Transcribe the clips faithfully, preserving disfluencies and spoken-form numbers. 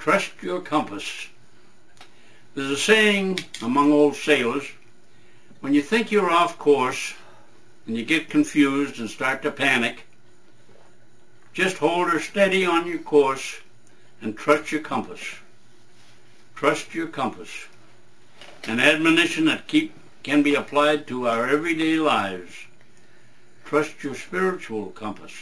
Trust your compass. There's a saying among old sailors, when you think you're off course and you get confused and start to panic, just hold her steady on your course and trust your compass. Trust your compass. An admonition that keep, can be applied to our everyday lives. Trust your spiritual compass.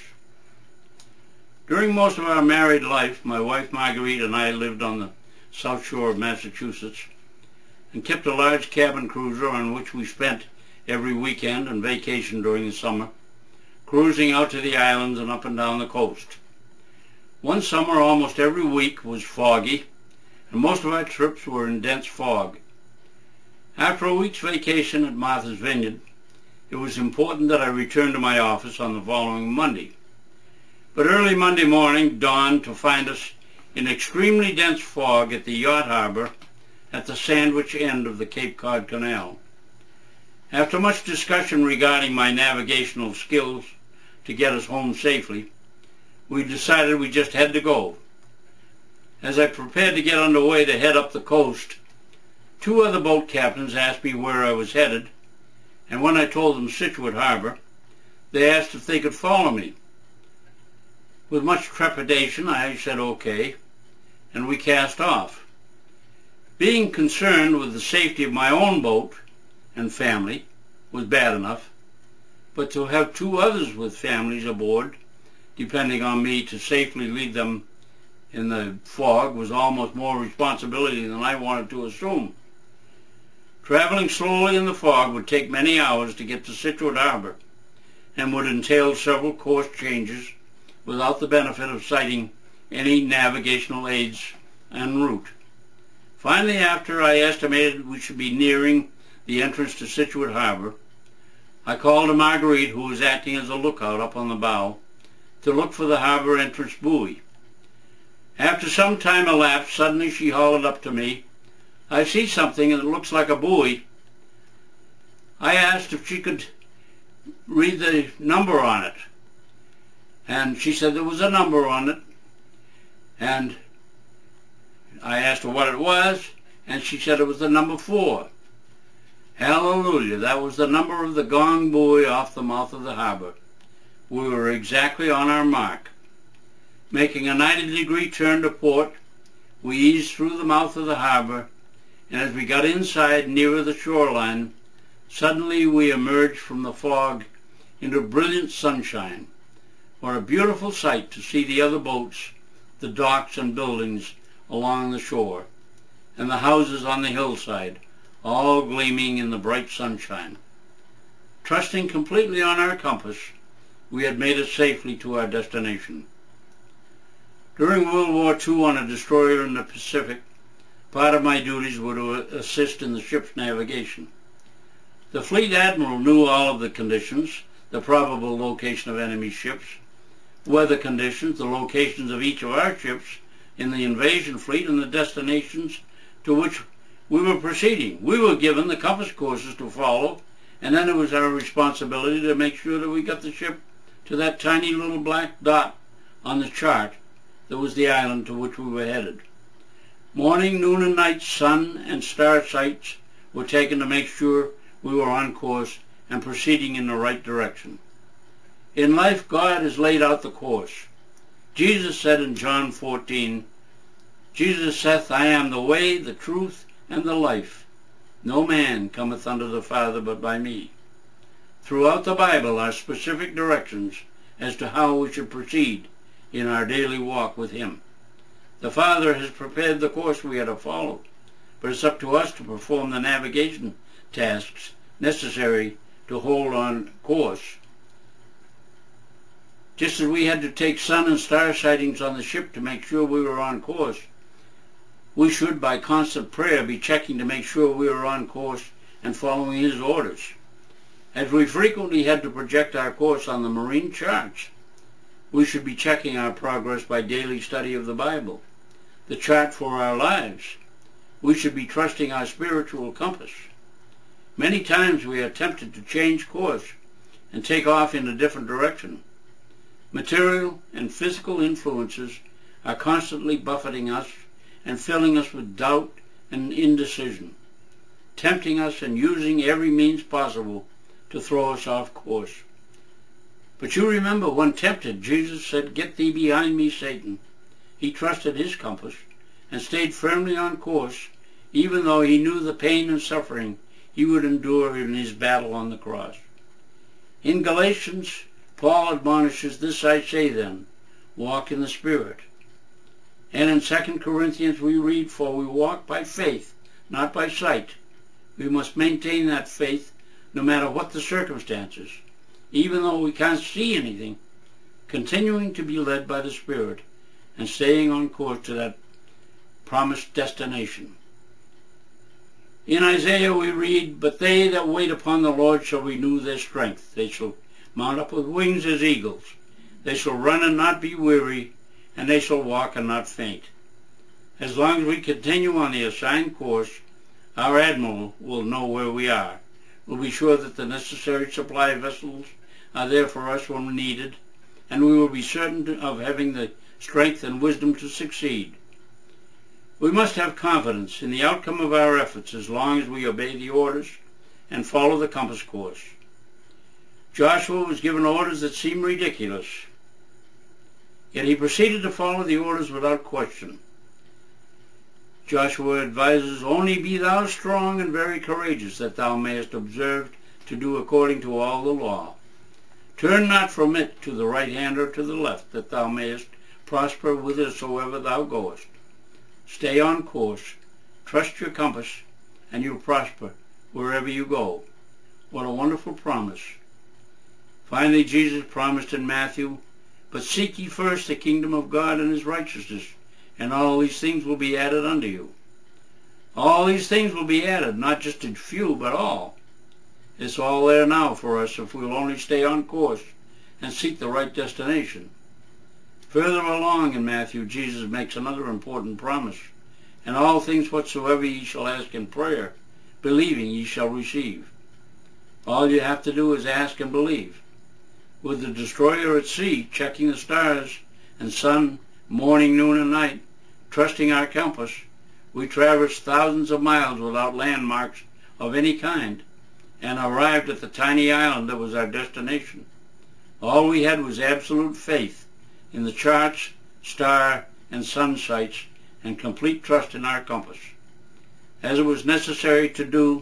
During most of our married life, my wife Marguerite and I lived on the South Shore of Massachusetts and kept a large cabin cruiser on which we spent every weekend and vacation during the summer, cruising out to the islands and up and down the coast. One summer, almost every week was foggy, and most of our trips were in dense fog. After a week's vacation at Martha's Vineyard, it was important that I return to my office on the following Monday. But early Monday morning dawned to find us in extremely dense fog at the yacht harbor at the Sandwich end of the Cape Cod Canal. After much discussion regarding my navigational skills to get us home safely, we decided we just had to go. As I prepared to get underway to head up the coast, two other boat captains asked me where I was headed, and when I told them Scituate Harbor, they asked if they could follow me. With much trepidation, I said okay, and we cast off. Being concerned with the safety of my own boat and family was bad enough, but to have two others with families aboard, depending on me to safely lead them in the fog, was almost more responsibility than I wanted to assume. Traveling slowly in the fog would take many hours to get to Scituate Harbor and would entail several course changes without the benefit of sighting any navigational aids en route. Finally, after I estimated we should be nearing the entrance to Scituate Harbor, I called to Marguerite, who was acting as a lookout up on the bow, to look for the harbor entrance buoy. After some time elapsed, suddenly she hollered up to me, "I see something and it looks like a buoy." I asked if she could read the number on it, and she said there was a number on it, and I asked her what it was, and she said it was the number four. Hallelujah, that was the number of the gong buoy off the mouth of the harbor. We were exactly on our mark. Making a ninety degree turn to port, we eased through the mouth of the harbor, and as we got inside nearer the shoreline, suddenly we emerged from the fog into brilliant sunshine. What a beautiful sight to see the other boats, the docks and buildings along the shore, and the houses on the hillside, all gleaming in the bright sunshine. Trusting completely on our compass, we had made it safely to our destination. During World War Two on a destroyer in the Pacific, part of my duties were to assist in the ship's navigation. The fleet admiral knew all of the conditions, the probable location of enemy ships, weather conditions, the locations of each of our ships in the invasion fleet, and the destinations to which we were proceeding. We were given the compass courses to follow, and then it was our responsibility to make sure that we got the ship to that tiny little black dot on the chart that was the island to which we were headed. Morning, noon, and night sun and star sights were taken to make sure we were on course and proceeding in the right direction. In life, God has laid out the course. Jesus said in John fourteen, Jesus saith, I am the way, the truth, and the life. No man cometh unto the Father but by me. Throughout the Bible are specific directions as to how we should proceed in our daily walk with Him. The Father has prepared the course we are to follow, but it's up to us to perform the navigation tasks necessary to hold on course. Just as we had to take sun and star sightings on the ship to make sure we were on course, we should, by constant prayer, be checking to make sure we were on course and following His orders. As we frequently had to project our course on the marine charts, we should be checking our progress by daily study of the Bible, the chart for our lives. We should be trusting our spiritual compass. Many times we are tempted to change course and take off in a different direction. Material and physical influences are constantly buffeting us and filling us with doubt and indecision, tempting us and using every means possible to throw us off course. But you remember, when tempted, Jesus said, "Get thee behind me, Satan." He trusted his compass and stayed firmly on course, even though he knew the pain and suffering he would endure in his battle on the cross. In Galatians, Paul admonishes, "This I say then, walk in the Spirit." And in Second Corinthians we read, "For we walk by faith, not by sight." We must maintain that faith no matter what the circumstances, even though we can't see anything, continuing to be led by the Spirit and staying on course to that promised destination. In Isaiah we read, "But they that wait upon the Lord shall renew their strength. They shall mount up with wings as eagles. They shall run and not be weary, and they shall walk and not faint." As long as we continue on the assigned course, our Admiral will know where we are. We'll be sure that the necessary supply vessels are there for us when needed, and we will be certain of having the strength and wisdom to succeed. We must have confidence in the outcome of our efforts as long as we obey the orders and follow the compass course. Joshua was given orders that seemed ridiculous, yet he proceeded to follow the orders without question. Joshua advises, "Only be thou strong and very courageous, that thou mayest observe to do according to all the law. Turn not from it to the right hand or to the left, that thou mayest prosper whithersoever thou goest." Stay on course, trust your compass, and you'll prosper wherever you go. What a wonderful promise. Finally, Jesus promised in Matthew, "But seek ye first the kingdom of God and his righteousness, and all these things will be added unto you." All these things will be added, not just a few, but all. It's all there now for us if we'll only stay on course and seek the right destination. Further along in Matthew, Jesus makes another important promise. "And all things whatsoever ye shall ask in prayer, believing ye shall receive." All you have to do is ask and believe. With the destroyer at sea, checking the stars and sun, morning, noon, and night, trusting our compass, we traversed thousands of miles without landmarks of any kind, and arrived at the tiny island that was our destination. All we had was absolute faith in the charts, star, and sun sights, and complete trust in our compass. As it was necessary to do,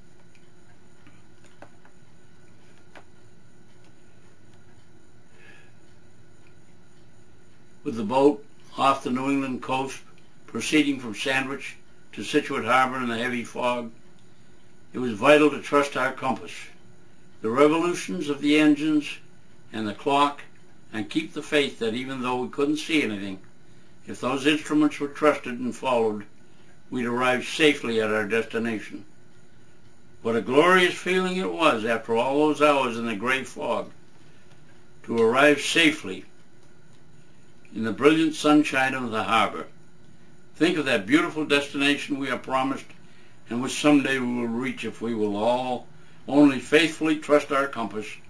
with the boat off the New England coast, proceeding from Sandwich to Scituate Harbor in the heavy fog, it was vital to trust our compass, the revolutions of the engines and the clock, and keep the faith that even though we couldn't see anything, if those instruments were trusted and followed, we'd arrive safely at our destination. What a glorious feeling it was after all those hours in the gray fog to arrive safely in the brilliant sunshine of the harbor. Think of that beautiful destination we are promised and which someday we will reach if we will all only faithfully trust our compass